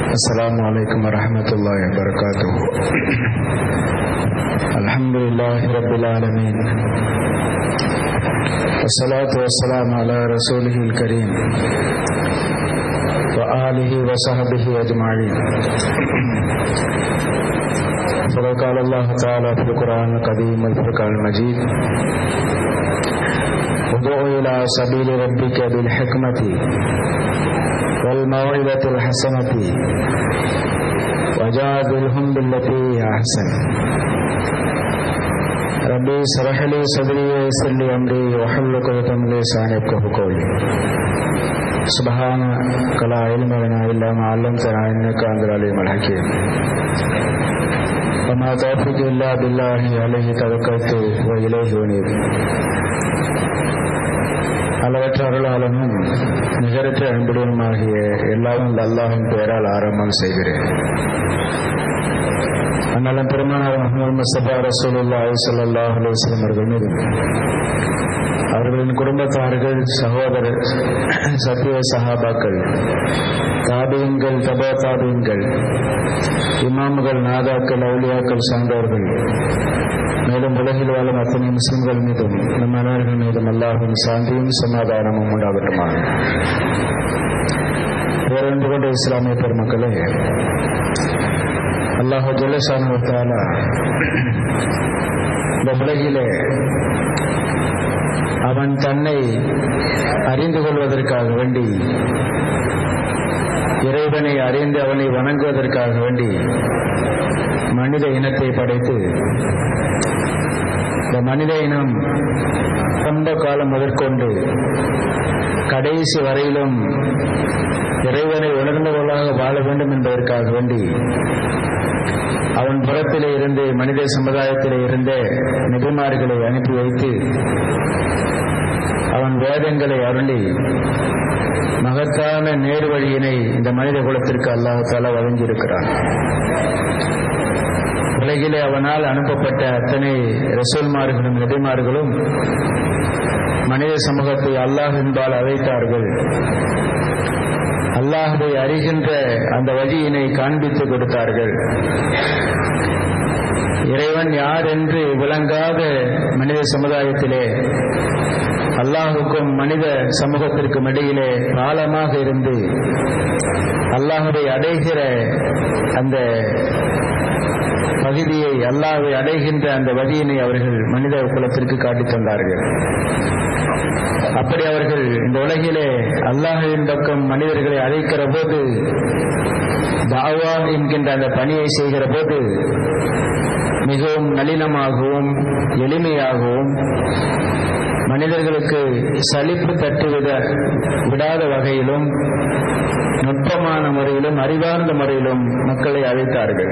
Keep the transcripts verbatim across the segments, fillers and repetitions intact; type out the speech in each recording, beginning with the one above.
Assalamu alaikum warahmatullahi wabarakatuh. Alhamdulillahi rabbil alamin. Wassalatu wassalamu ala rasulihil kareem wa alihi wa sahbihi ajma'in. Qala Allah ta'ala fil Qur'an al-Qadim al-Furqan al-Majid. Ud'u ila sabili rabbika bil hikmati wal maw'izatil hasanati wajadilhum billati hiya ahsan. Rabbi shrah li sadri wa yassir li amri wahlul 'uqdatam min lisani yafqahu qawli. Subhanaka la ilma lana illa ma 'allamtana innaka antal alimul hakim. Wa ma tawfiqi illa billahi alayhi tawakkaltu wa ilayhi unib. அளவற்ற அருளாளனும் நிகரற்ற அன்புடனுமாகிய எல்லாரும் அல்லாஹ்வின் பெயரால் ஆரம்பம் செய்கிறேன். அண்ணலம் பெருமானார் முஹம்மது முஸ்தபா ரசூலுல்லாஹி ஸல்லல்லாஹு அலைஹி வஸல்லம் அவர்கள் மீதும் அவர்களின் குடும்பத்தார்கள், சகோதரர், சத்திய சஹாபாக்கள், தாபீன்கள், தபா தாபீன்கள், இமாம்கள், நாதாக்கள், அவுலியாக்கள் சார்ந்தவர்கள், மேலும் உலகில் வாழும் அத்தனை முஸ்லிம்கள் மீதும் நம் அனைவர்கள் மீதும் அல்லாஹ்வின் சாந்தியும் சமாதானமும் உண்டாகட்டுமாக. வேறொன்று கொண்ட இஸ்லாமிய பெருமக்களே, அல்லாஹ் ஜல்ல ஷானஹு வ தஆலா இந்த உலகிலே அவன் தன்னை அறிந்து கொள்வதற்காக வேண்டி, இறைவனை அறிந்து அவனை வணங்குவதற்காக வேண்டி மனித இனத்தை படைத்து, இந்த மனித இனம் ரொம்ப காலம் முதற்கொண்டு கடைசி வரையிலும் இறைவனை உணர்ந்தவர்களாக வாழ வேண்டும் என்பதற்காக வேண்டி அவன் புறத்திலே இருந்து மனித சமுதாயத்திலே இருந்த நபிமார்களை அனுப்பி வைத்து அவன் வேதங்களை அருளி மகத்தான நேர்வழியினை இந்த மனித குலத்திற்கு அல்லாஹ் தஆலா வழங்கியிருக்கிறான். உலகிலே அவனால் அனுப்பப்பட்ட அத்தனை ரசூல்மார்களும் நபிமார்களும் மனித சமூகத்தை அல்லாஹ் என்பால் அழைத்தார்கள். அல்லாஹ்வை அறிகின்ற அந்த வழியினை காண்பித்து கொடுத்தார்கள். இறைவன் யார் என்று விளங்காத மனித சமுதாயத்திலே அல்லாஹுக்கும் மனித சமூகத்திற்கும் இடையிலே காலமாக இருந்து அல்லாஹ்வை அடைகிற அந்த பகுதியை, அல்லாஹ்வை அடைகின்ற அந்த வழியினை அவர்கள் மனித குலத்திற்கு காட்டித் தந்தார்கள். அப்படி அவர்கள் இந்த உலகிலே அல்லாஹ்வின் பக்கம் மனிதர்களை அழைக்கிற போது, தாவா என்கின்ற அந்த பணியை செய்கிற போது மிகவும் நளினமாகவும் எளிமையாகவும் மனிதர்களுக்கு சலிப்பு தட்டுவிட விடாத வகையிலும் நுட்பமான முறையிலும் அறிவார்ந்த முறையிலும் மக்களை அழைத்தார்கள்.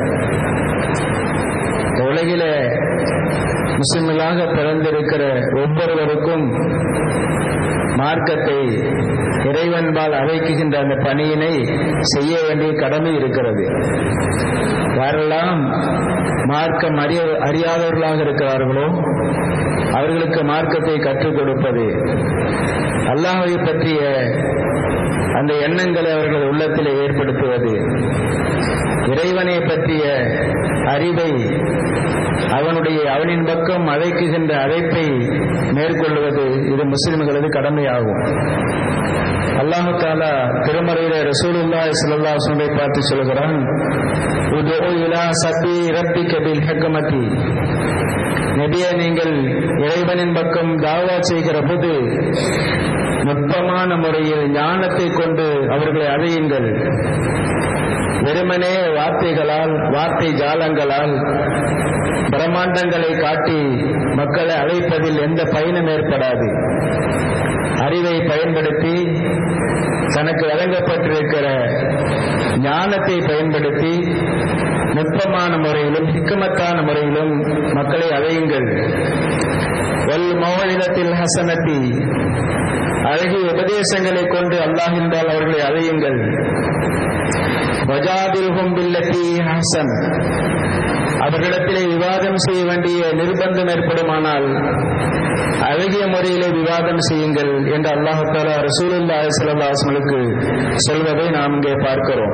உலகிலே முஸ்லிம்களாக பிறந்திருக்கிற ஒவ்வொருவருக்கும் மார்க்கத்தை இறைவன்பால் அழைக்குகின்ற அந்த பணியினை செய்ய வேண்டிய கடமை இருக்கிறது. யாரெல்லாம் மார்க்கம் அறிய அறியாதவர்களாக இருக்கிறார்களோ அவர்களுக்கு மார்க்கத்தை கற்றுக் கொடுப்பது, அல்லாஹ்வை பற்றிய அந்த எண்ணங்களை அவர்கள் உள்ளத்திலே ஏற்படுத்துவது, இறைவனை பற்றிய அறிவை அவனுடைய அவனின் பக்கம் அழைக்குகின்ற அழைப்பை மேற்கொள்வது இது முஸ்லிம்களது கடமையாகும். அல்லாஹ் தஆலா திருமறையிலே ரசூலுல்லாஹி ஸல்லல்லாஹு அலைஹி வஸல்லம் பார்த்து சொல்கிறான், உதுஉ இலா சபீ ரப்பிக பில் ஹிக்மதி. நபியே, நீங்கள் இறைவனின் பக்கம் தாவா செய்கிற போது நுட்பமான முறையில் ஞானத்தை கொண்டு அவர்களை அழையுங்கள். வெறுமனே வார்த்தைகளால், வார்த்தை ஜாலங்களால் பிரம்மாண்டங்களை காட்டி மக்களை அழைப்பதில் எந்த பயனும் ஏற்படாது. அறிவை பயன்படுத்தி, தனக்கு வழங்கப்பட்டிருக்கிற ஞானத்தை பயன்படுத்தி நுட்பமான முறையிலும் ஹிக்மத்தான முறையிலும் மக்களை அழையுங்கள். வல் மௌஇதத்தில் ஹஸனத்தி, அழகிய உபதேசங்களை கொண்டு அல்லாஹ் என்றால் அவர்களை அழையுங்கள். வஜாதில்ஹும் பில்லதி ஹஸன், அவர்களிடத்திலே விவாதம் செய்ய வேண்டிய நிர்பந்தம் ஏற்படுமானால் அழகிய முறையிலே விவாதம் செய்யுங்கள் என்று அல்லாஹ் தஆலா ரசூலுல்லாஹி ஸல்லல்லாஹு அலைஹி வஸல்லம் சொல்வதை நாம் இங்கே பார்க்கிறோம்.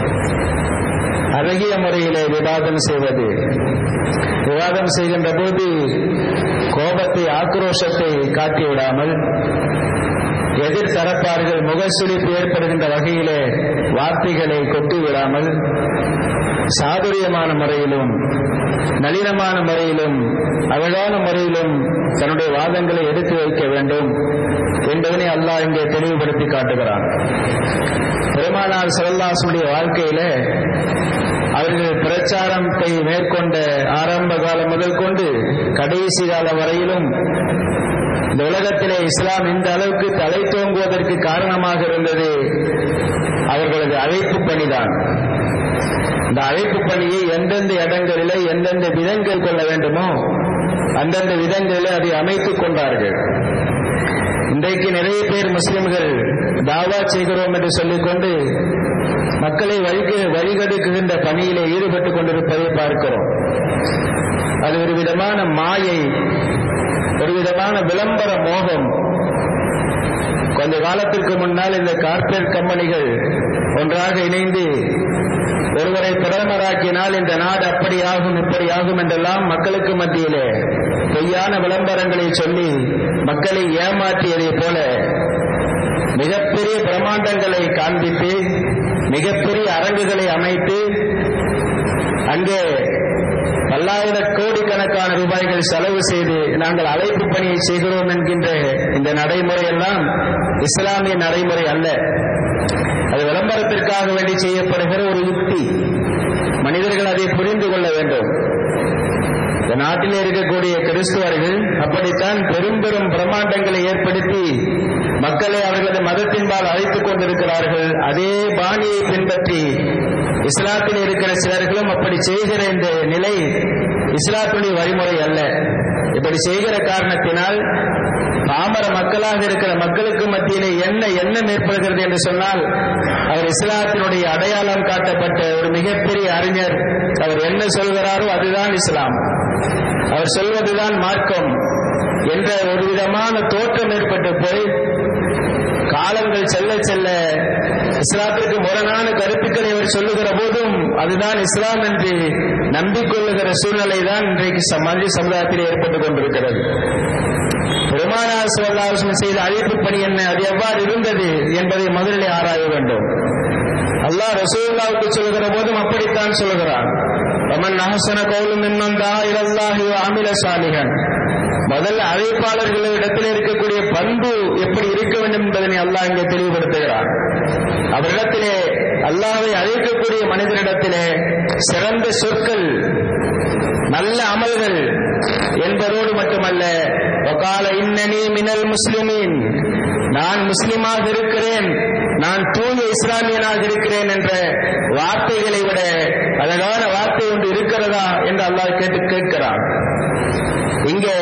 அழகிய முறையிலே விவாதம் செய்வது, விவாதம் செய்கின்ற போது கோபத்தை ஆக்ரோஷத்தை காட்டிவிடாமல், எதிர் தரப்பார்கள் முகசுளிப்பு ஏற்படுகின்ற வகையிலே வார்த்தைகளை கொட்டிவிடாமல், சாதுரியமான முறையிலும் நளினமான முறையிலும் அழகான முறையிலும் தன்னுடைய வாதங்களை எடுத்து வைக்க வேண்டும் என்பதனை அல்லாஹ் இங்கே தெளிவுபடுத்தி காட்டுகிறான். பெருமானார் ஸல்லல்லாஹு அலைஹி வஸல்லம் வாழ்க்கையில அவர்கள் பிரச்சாரத்தை மேற்கொண்ட ஆரம்ப காலம் முதல் கொண்டு கடைசி காலம் வரையிலும் இந்த உலகத்திலே இஸ்லாம் இந்த அளவுக்கு தலை தோங்குவதற்கு காரணமாக இருந்தது அவர்களது அழைப்பு பணிதான். இந்த அழைப்பு பணியை எந்தெந்த இடங்களிலே எந்தெந்த விதங்கள் கொள்ள வேண்டுமோ அந்தந்த விதங்களிலே அதை அமைத்துக் கொண்டார்கள். இன்றைக்கு நிறைய பேர் முஸ்லிம்கள் தாவா செய்கிறோம் என்று சொல்லிக்கொண்டு மக்களை வழிகெடுக்குகின்ற பணியிலே ஈடுபட்டுக் கொண்டிருப்பதை பார்க்கிறோம். அது ஒரு விதமான மாயை, ஒரு விதமான விளம்பர மோகம். கொஞ்ச காலத்திற்கு முன்னால் இந்த கார்ப்பரேட் கம்பெனிகள் ஒன்றாக இணைந்து ஒருவரை பிரதமராக்கினால் இந்த நாடு அப்படி ஆகும் இப்படி ஆகும் என்றெல்லாம் மக்களுக்கு மத்தியிலே பொய்யான விளம்பரங்களை சொல்லி மக்களை ஏமாற்றியதை போல மிகப்பெரிய பிரமாண்டங்களை காண்பித்து மிகப்பெரிய அரங்குகளை அமைத்து அங்கே பல்லாயிர கோடிக்கணக்கான ரூபாய்கள் செலவு செய்து நாங்கள் அழைப்பு பணியை செய்கிறோம் என்கின்ற இந்த நடைமுறை எல்லாம் இஸ்லாமிய நடைமுறை அல்ல. அது விளம்பரத்திற்காக வேண்டி செய்யப்படுகிற ஒரு யுக்தி. மனிதர்கள் அதை புரிந்து கொள்ள வேண்டும். இந்த நாட்டில் இருக்கக்கூடிய கிறிஸ்துவர்கள் அப்படித்தான் பெரும் பெரும் பிரமாண்டங்களை ஏற்படுத்தி மக்களை அவர்களது மதத்தின்பால் அழைத்துக் கொண்டிருக்கிறார்கள். அதே பாணியை பின்பற்றி இஸ்லாத்தில் இருக்கிற சிலர்களும் அப்படி செய்கிற இந்த நிலை இஸ்லாத்துடைய வழிமுறை அல்ல. இப்படி செய்கிற காரணத்தினால் பாமர மக்களாக இருக்கிற மக்களுக்கு மத்தியிலே என்ன எண்ணம் ஏற்படுகிறது என்று சொன்னால், அவர் இஸ்லாத்தினுடைய அடையாளம் காட்டப்பட்ட ஒரு மிகப்பெரிய அறிஞர், அவர் என்ன சொல்கிறாரோ அதுதான் இஸ்லாம், அவர் சொல்வதுதான் மார்க்கம் என்ற ஒரு விதமான தோற்றம் ஏற்பட்டு போய் காலங்கள் செல்ல செல்ல இஸ்லாத்திற்கு முரணான கருத்துக்களை அவர் சொல்லுகிற போதும் அதுதான் இஸ்லாம் என்று நம்பிக்கொள்ளுகிற சூழ்நிலை தான் இன்றைக்கு மனித சமுதாயத்தில் ஏற்பட்டுக் கொண்டிருக்கிறது. பெருமானார் ஸல்லல்லாஹு அலைஹி வஸல்லம் செய்த அழைப்பு பணி என்ன, அது எவ்வாறு இருந்தது என்பதை முதலில் ஆராய வேண்டும். அல்லாஹ் ரசூலுல்லாஹ்வுக்கு சொல்லுகிற போதும் அப்படித்தான் சொல்லுகிறான். வமன் அஹ்ஸன கௌலன் மிம்மன் தஆ இலல்லாஹி வ அமில ஸாலிஹன். முதல் அழைப்பாளர்களிடத்தில் இருக்கக்கூடிய பண்பு எப்படி இருக்க வேண்டும் என்பதனை அல்லாஹ் இங்கே தெளிவுபடுத்துகிறான். அவரிடத்திலே அல்லாஹ்வை அழைக்கக்கூடிய மனிதனிடத்திலே சிறந்த சொற்கள், நல்ல அமல்கள் என்பதோடு மட்டுமல்ல, வகால இன்னனி மினல் முஸ்லிமீன், நான் முஸ்லிமாக இருக்கிறேன், நான் தூய இஸ்லாமியனாக இருக்கிறேன் என்ற வார்த்தைகளை விட அழகான வார்த்தை ஒன்று இருக்கிறதா என்று அல்லாஹ் கேட்டு கேட்கிறான். இங்கே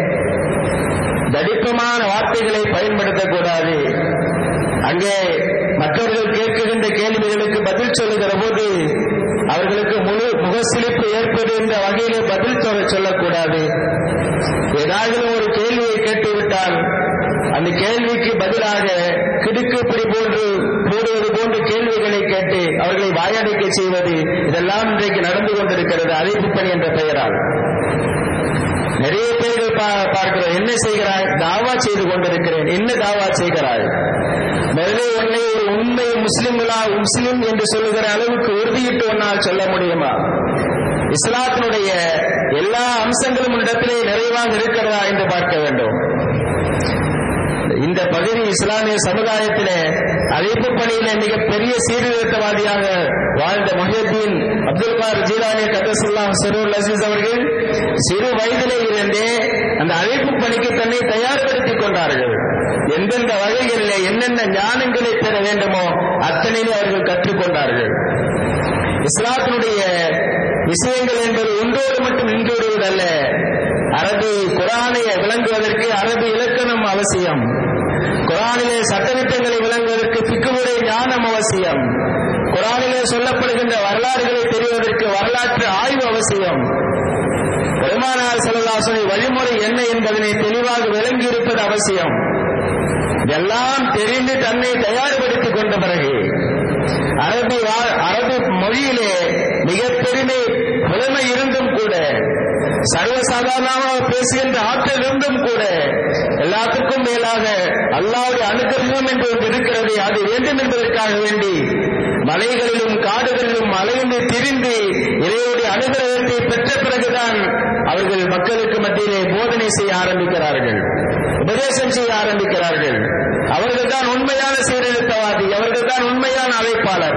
தடிப்பமான வார்த்தைகளை பயன்படுத்தக்கூடாது. அங்கே மற்றவர்கள் கேட்கின்ற கேள்விகளுக்கு பதில் சொல்லுகிற போது அவர்களுக்கு முழு முகசிலிப்பு ஏற்படுகின்ற வகையிலே பதில் சொல்லக்கூடாது. ஏதாவது ஒரு கேள்வியை கேட்டுவிட்டால் அந்த கேள்விக்கு பதிலாக கிடுக்குப்பிடி போன்று போடுவது போன்று கேள்விகளை கேட்டு அவர்களை வாயடைக்க செய்வது, இதெல்லாம் இன்றைக்கு நடந்து கொண்டிருக்கிறது அழைப்பு பணி என்ற பெயரால். நிறைய பேர்கள் பார்க்கிறோம், என்ன செய்கிறாய், தாவா செய்து கொண்டிருக்கிறேன். என்ன தாவா செய்கிறாய்? முதலே உன்னை ஒரு உண்மை முஸ்லிம்களா முஸ்லிம் என்று சொல்லுகிற அளவுக்கு உறுதியிட்டு ஒன்னால் சொல்ல முடியுமா? இஸ்லாத்தினுடைய எல்லா அம்சங்களும் இடத்திலே நிறைவாக இருக்கிறதா என்று பார்க்க வேண்டும். இந்த பகுதி இஸ்லாமிய சமுதாயத்திலே அழைப்பு பணியிலே மிக பெரிய சீர்திருத்தவாதியாக வாழ்ந்த முஹியுத்தீன் அப்துல் காதிர் ஜீலானி கத்தஸல்லாஹு சிர்ருல் அஸீஸ் அவர்கள் சிறு வயதிலே இருந்தே அந்த அழைப்பு பணிக்கு தன்னை தயார்படுத்திக் கொண்டார்கள். எந்தெந்த வகைகளிலே என்னென்ன ஞானங்களை பெற வேண்டுமோ அத்தனையும் அவர்கள் கற்றுக்கொண்டார்கள். இஸ்லாத்தினுடைய விஷயங்கள் என்பது ஒன்றோடு மட்டும் நின்றுவிடுவதல்ல. அரபி குர்ஆனை விளங்குவதற்கு அரபி இலக்கணம் அவசியம். குர்ஆனிலே சட்டதிட்டங்களை விளங்குவதற்கு ஃபிக்ஹுடைய ஞானம் அவசியம். குர்ஆனிலே சொல்லப்படுகின்ற வரலாறுகளை தெரிவதற்கு வரலாற்று ஆய்வு அவசியம். அவசியம். பெருமானார் ஸல்லல்லாஹு அலைஹி வஸல்லம் வழிமுறை என்ன என்பதனை தெளிவாக விளங்கி இருப்பது அவசியம். எல்லாம் தெரிந்து தன்னை தயார்படுத்திக் கொண்ட பிறகு அரபி அரபு மொழியிலே மிக பெருமை புலமை இருந்தும் கூட, சர்வசாதாரணமாக பேசுகின்ற ஆற்றல் இருந்தும் கூட, எல்லாத்துக்கும் மேலாக அல்லாஹ்வுடைய அனுகிரகம் என்று ஒன்று இருக்கிறது, அது வேண்டும் என்பதற்காக வேண்டி மலைகளிலும் காடுகளிலும் அலைந்து திரிந்து இறைவனுடைய அனுகிரகத்தை பெற்ற பிறகுதான் அவர்கள் மக்களுக்கு மத்தியிலே போதனை செய்ய ஆரம்பிக்கிறார்கள், உபதேசம் செய்ய ஆரம்பிக்கிறார்கள். அவர்கள் தான் உண்மையான சீர்திருத்தவாதி, அவர்கள் தான் உண்மையான அழைப்பாளர்.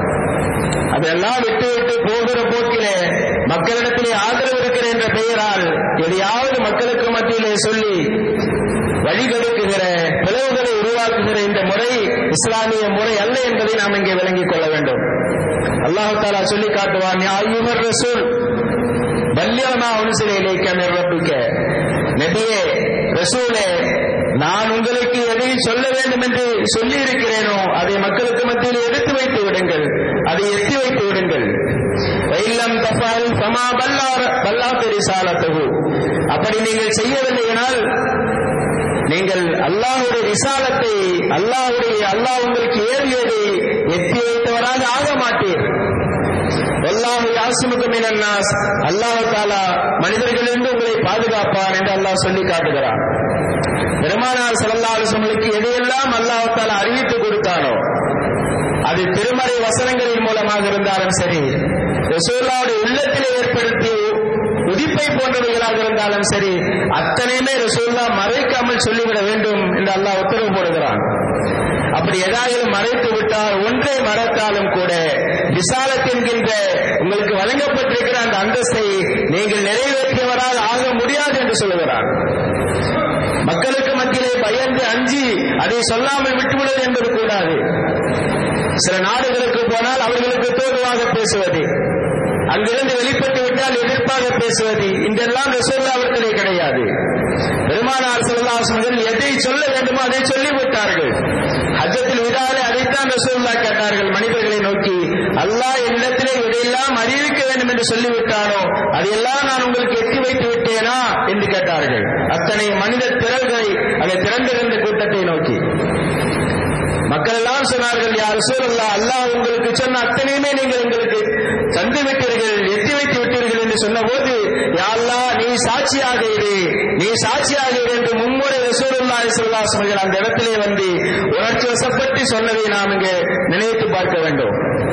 அதெல்லாம் விட்டு விட்டு போகிற போக்கிலே மக்களிடத்திலே ஆதரவு இருக்கிற என்ற பெயரால் எதையாவது மக்களுக்கு மத்தியிலே சொல்லி வழிகெடுக்குகிற பிளவுகளை உருவாக்குகிற இந்த முறை இஸ்லாமிய முறை அல்ல என்பதை நாம் இங்கே விளங்கிக் கொள்ள வேண்டும். அல்லாஹ் தஆலா சொல்லி காட்டுவான், யா அய்யுஹர் ரசூல் பல்லிக் மா உன்ஸில இலைக மின் ரப்பிக. நபியே, ரசூலே, நான் உங்களுக்கு எதை சொல்ல வேண்டும் என்று சொல்லி இருக்கிறேனோ அதை மக்களுக்கு மத்தியில் எடுத்து வைத்து விடுங்கள், அதை எத்தி வைத்து விடுங்கள். வைல்லம் தஃபால் ஃபமா பல்லார பல்லாத ரிசாலத்துஹு. அப்படி நீங்கள் செய்யவில்லையானால் நீங்கள் அல்லாஹ்வுடைய ரிசாலத்தை, அல்லாஹ்வுடைய அல்லாஹ் உங்களுக்கு ஏறியதை எத்தி வைத்தவராக ஆக மாட்டீர். வல்லாஹு யாஸிமுக மினன் நாஸ். அல்லாஹ் தஆலா மனிதர்களிலிருந்து உங்களை பாதுகாப்பான் என்று அல்லாஹ் சொல்லி காட்டுகிறான். பெருமானார் ஸல்லல்லாஹு அலைஹி வஸல்லம் எதையெல்லாம் அல்லாஹ் தஆலா அறிவித்து கொடுத்தானோ, அது திருமறை வசனங்களின் மூலமாக இருந்தாலும் சரி, ரசூலுல்லாஹ்வுடைய உள்ளத்திலே ஏற்படுத்திய உதிப்பை போன்றவைகளாக இருந்தாலும் சரி, அத்தனையுமே ரசூலுல்லாஹ் மறைக்காமல் சொல்லிவிட வேண்டும் என்று அல்லாஹ் உத்தரவு போடுகிறான். அப்படி ஏதாவது மறைத்து விட்டால், ஒன்றை மறைத்தாலும் கூட ரிசாலத் என்கின்ற உங்களுக்கு வழங்கப்பட்டிருக்கிற அந்த அந்தஸ்தை நீங்கள் நிறைவேற்றியவரால் ஆக முடியாது என்று சொல்லுகிறான். மக்களுக்கு மத்தியிலே பயந்து அஞ்சி அதை சொல்லாமல் விட்டுவிடுவது என்பது கூடாது. சில நாடுகளுக்கு போனால் அவர்களுக்கு தோதுவாக பேசுவது, அங்கிருந்து வெளிப்பட்டு விட்டால் எதிர்ப்பாக பேசுவது, இதெல்லாம் ரசூலுல்லாஹ் அவர்களே கிடையாது. பெருமானார் ஸல்லல்லாஹு அலைஹி வஸல்லம் எதை சொல்ல வேண்டுமோ அதை சொல்லிவிட்டார்கள். ஹஜ்ஜத்துல் விதாலே அதைத்தான் ரசூலுல்லாஹ் கேட்டார்கள் மனிதர்களை நோக்கி, அல்லாஹ் என்னிடத்திலே இதையெல்லாம் அறிவிக்க வேண்டும் என்று சொல்லிவிட்டானோ அதையெல்லாம் நான் உங்களுக்கு எட்டி வைத்து விட்டேனா என்று கேட்டார்கள். அத்தனை மனித திரள்களை அதை திரண்டிருந்த கூட்டத்தை நோக்கி மக்கள் எல்லாம் சொன்னார்கள், யா ரசூலல்லாஹ், அல்லாஹ் உங்களுக்கு சொன்ன அத்தனையுமே நீங்கள் எங்களுக்கு தந்து விட்டீர்கள், எட்டி வைத்து விட்டீர்கள் என்று சொன்ன போது, யா அல்லாஹ், நீ சாட்சியாக இரு, நீ சாட்சியாக இரு என்று மும்முறை ரசூலுல்லாஹி ஸல்லல்லாஹு அலைஹி வஸல்லம் அந்த இடத்திலே வந்து உணர்ச்சி வசப்பட்டு சொன்னதை நாம் இங்கே நினைத்து பார்க்க வேண்டும்.